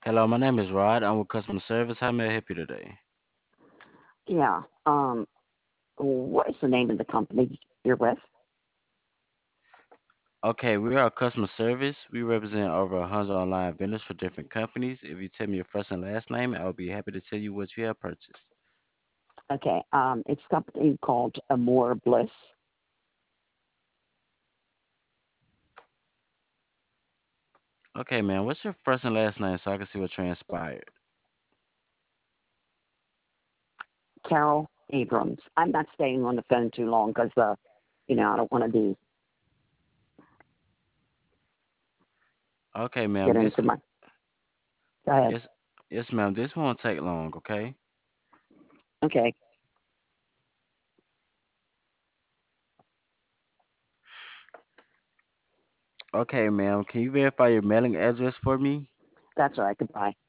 Hello, my name is Rod. I'm with customer service. How may I help you today? Yeah. What is the name of the company you're with? Okay, we are customer service. We represent over 100 online vendors for different companies. If you tell me your first and last name, I will be happy to tell you what you have purchased. Okay. It's a company called Amore Bliss. Okay, man, what's your first and last name so I can see what transpired? Carol Abrams. I'm not staying on the phone too long because, I don't want to be Okay, ma'am, get into my. Go ahead. yes, yes, ma'am, this won't take long, okay? Okay. Okay, ma'am, can you verify your mailing address for me? That's all right. Goodbye.